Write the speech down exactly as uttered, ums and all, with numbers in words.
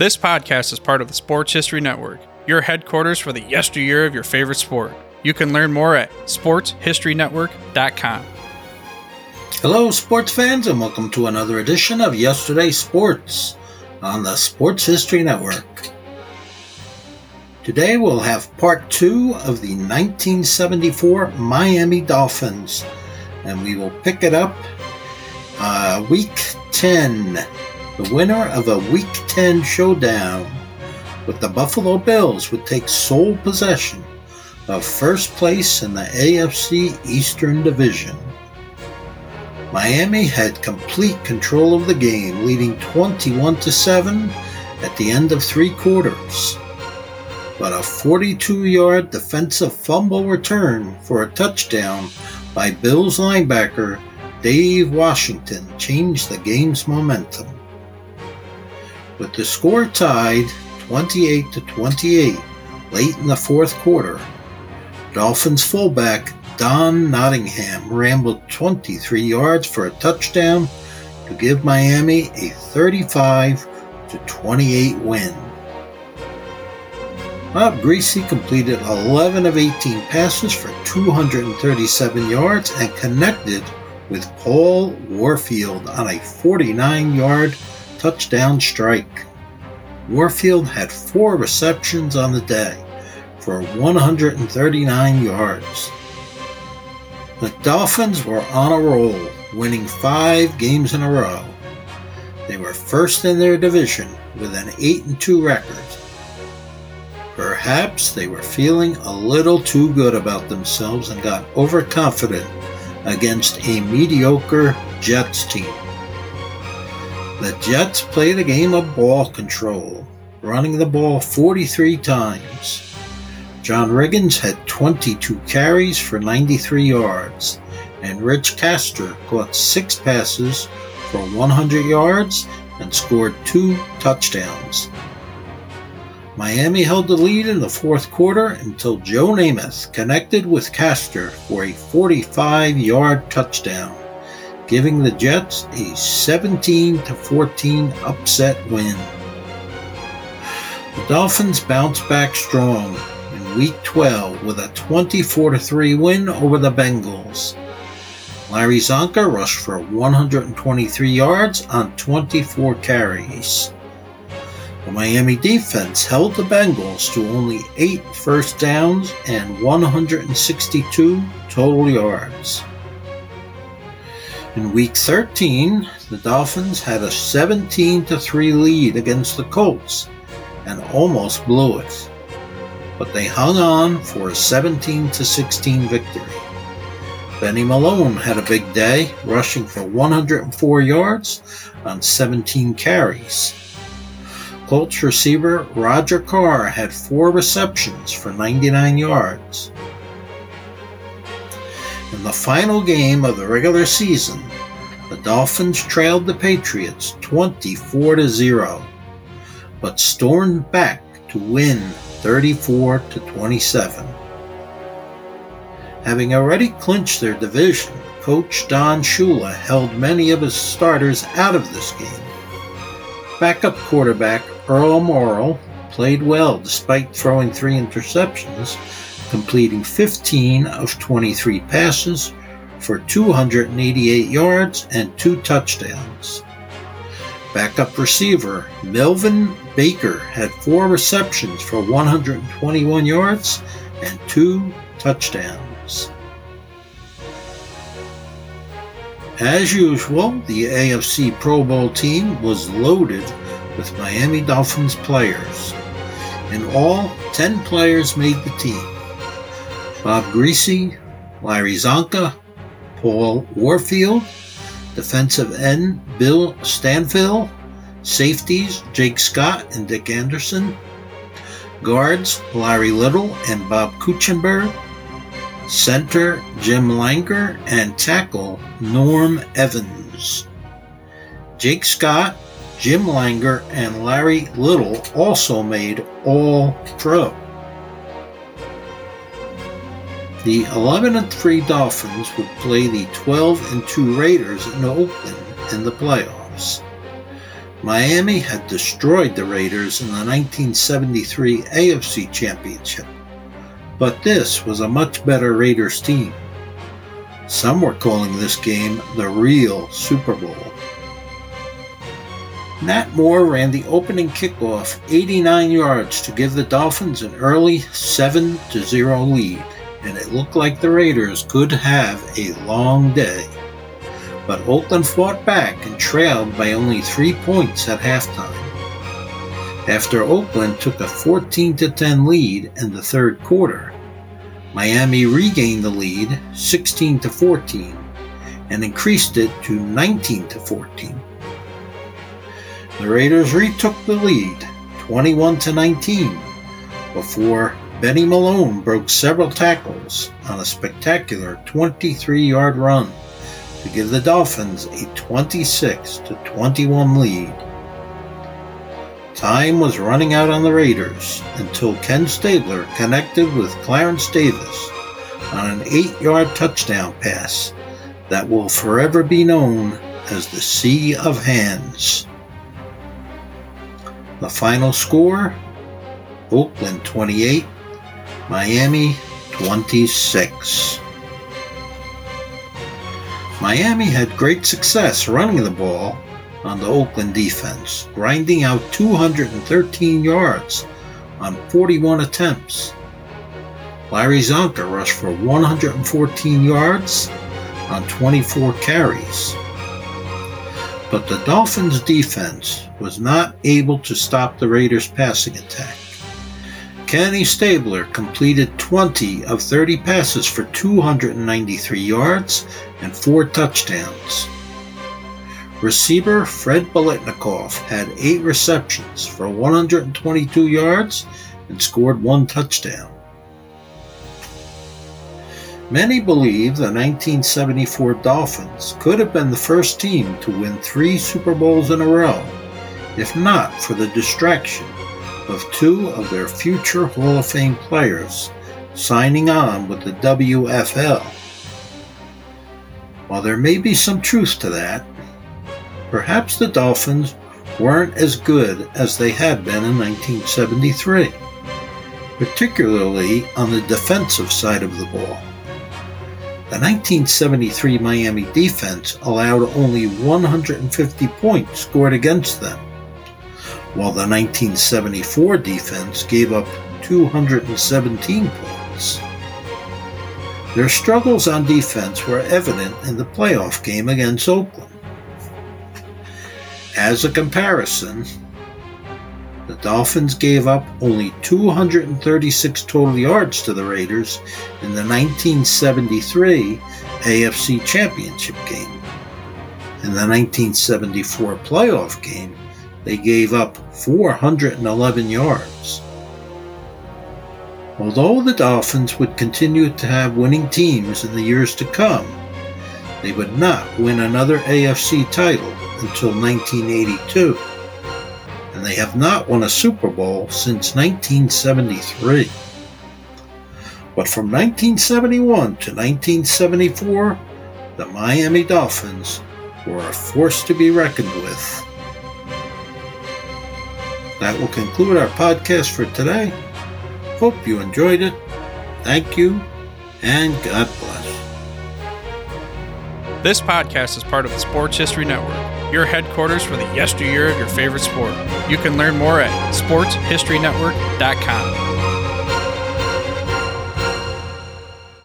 This podcast is part of the Sports History Network, your headquarters for the yesteryear of your favorite sport. You can learn more at sports history network dot com. Hello, sports fans, and welcome to another edition of Yesterday Sports on the Sports History Network. Today we'll have part two of the nineteen seventy-four Miami Dolphins, and we will pick it up uh, week ten. The winner of a week ten showdown with the Buffalo Bills would take sole possession of first place in the A F C Eastern Division. Miami had complete control of the game, leading twenty-one to seven at the end of three quarters. But a forty-two-yard defensive fumble return for a touchdown by Bills linebacker Dave Washington changed the game's momentum. With the score tied twenty-eight to twenty-eight late in the fourth quarter, Dolphins fullback Don Nottingham rambled twenty-three yards for a touchdown to give Miami a thirty-five to twenty-eight win. Bob Griese completed eleven of eighteen passes for two hundred thirty-seven yards and connected with Paul Warfield on a forty-nine-yard touchdown strike. Warfield had four receptions on the day for one hundred thirty-nine yards. The Dolphins were on a roll, winning five games in a row. They were first in their division with an eight and two record. Perhaps they were feeling a little too good about themselves and got overconfident against a mediocre Jets team. The Jets played a game of ball control, running the ball forty-three times. John Riggins had twenty-two carries for ninety-three yards, and Rich Castor caught six passes for one hundred yards and scored two touchdowns. Miami held the lead in the fourth quarter until Joe Namath connected with Castor for a forty-five-yard touchdown, giving the Jets a seventeen to fourteen upset win. The Dolphins bounced back strong in week twelve with a twenty-four to three win over the Bengals. Larry Csonka rushed for one hundred twenty-three yards on twenty-four carries. The Miami defense held the Bengals to only eight first downs and one hundred sixty-two total yards. In week thirteen, the Dolphins had a seventeen to three lead against the Colts and almost blew it, but they hung on for a seventeen to sixteen victory. Benny Malone had a big day, rushing for one hundred four yards on seventeen carries. Colts receiver Roger Carr had four receptions for ninety-nine yards. In the final game of the regular season, the Dolphins trailed the Patriots twenty-four to zero, but stormed back to win thirty-four to twenty-seven. Having already clinched their division, coach Don Shula held many of his starters out of this game. Backup quarterback Earl Morrall played well despite throwing three interceptions, completing fifteen of twenty-three passes for two hundred eighty-eight yards and two touchdowns. Backup receiver Melvin Baker had four receptions for one hundred twenty-one yards and two touchdowns. As usual, the A F C Pro Bowl team was loaded with Miami Dolphins players. In all, ten players made the team. Bob Griese, Larry Csonka, Paul Warfield, defensive end Bill Stanfill, safeties Jake Scott and Dick Anderson, guards Larry Little and Bob Kuechenberg, center Jim Langer, and tackle Norm Evans. Jake Scott, Jim Langer, and Larry Little also made All-Pro. The eleven and three Dolphins would play the twelve and two Raiders in Oakland in the playoffs. Miami had destroyed the Raiders in the nineteen seventy-three A F C Championship, but this was a much better Raiders team. Some were calling this game the real Super Bowl. Nat Moore ran the opening kickoff eighty-nine yards to give the Dolphins an early seven to zero lead, and it looked like the Raiders could have a long day. But Oakland fought back and trailed by only three points at halftime. After Oakland took a fourteen to ten lead in the third quarter, Miami regained the lead sixteen to fourteen and increased it to nineteen to fourteen. The Raiders retook the lead twenty-one to nineteen before Benny Malone broke several tackles on a spectacular twenty-three-yard run to give the Dolphins a twenty-six to twenty-one lead. Time was running out on the Raiders until Ken Stabler connected with Clarence Davis on an eight-yard touchdown pass that will forever be known as the Sea of Hands. The final score, Oakland twenty-eight, Miami twenty-six. Miami had great success running the ball on the Oakland defense, grinding out two hundred thirteen yards on forty-one attempts. Larry Zonka rushed for one hundred fourteen yards on twenty-four carries. But the Dolphins' defense was not able to stop the Raiders' passing attack. Kenny Stabler completed twenty of thirty passes for two hundred ninety-three yards and four touchdowns. Receiver Fred Biletnikoff had eight receptions for one hundred twenty-two yards and scored one touchdown. Many believe the nineteen seventy-four Dolphins could have been the first team to win three Super Bowls in a row, if not for the distraction of two of their future Hall of Fame players signing on with the W F L. While there may be some truth to that, perhaps the Dolphins weren't as good as they had been in nineteen seventy-three, particularly on the defensive side of the ball. The nineteen seventy-three Miami defense allowed only one hundred fifty points scored against them, while the nineteen seventy-four defense gave up two hundred seventeen points. Their struggles on defense were evident in the playoff game against Oakland. As a comparison, the Dolphins gave up only two hundred thirty-six total yards to the Raiders in the nineteen seventy-three A F C Championship game. In the nineteen seventy-four playoff game, they gave up four hundred eleven yards. Although the Dolphins would continue to have winning teams in the years to come, they would not win another A F C title until nineteen eighty-two, and they have not won a Super Bowl since nineteen seventy-three. But from nineteen seventy-one to nineteen seventy-four, the Miami Dolphins were a force to be reckoned with. That will conclude our podcast for today. Hope you enjoyed it. Thank you, and God bless. This podcast is part of the Sports History Network, your headquarters for the yesteryear of your favorite sport. You can learn more at sports history network dot com.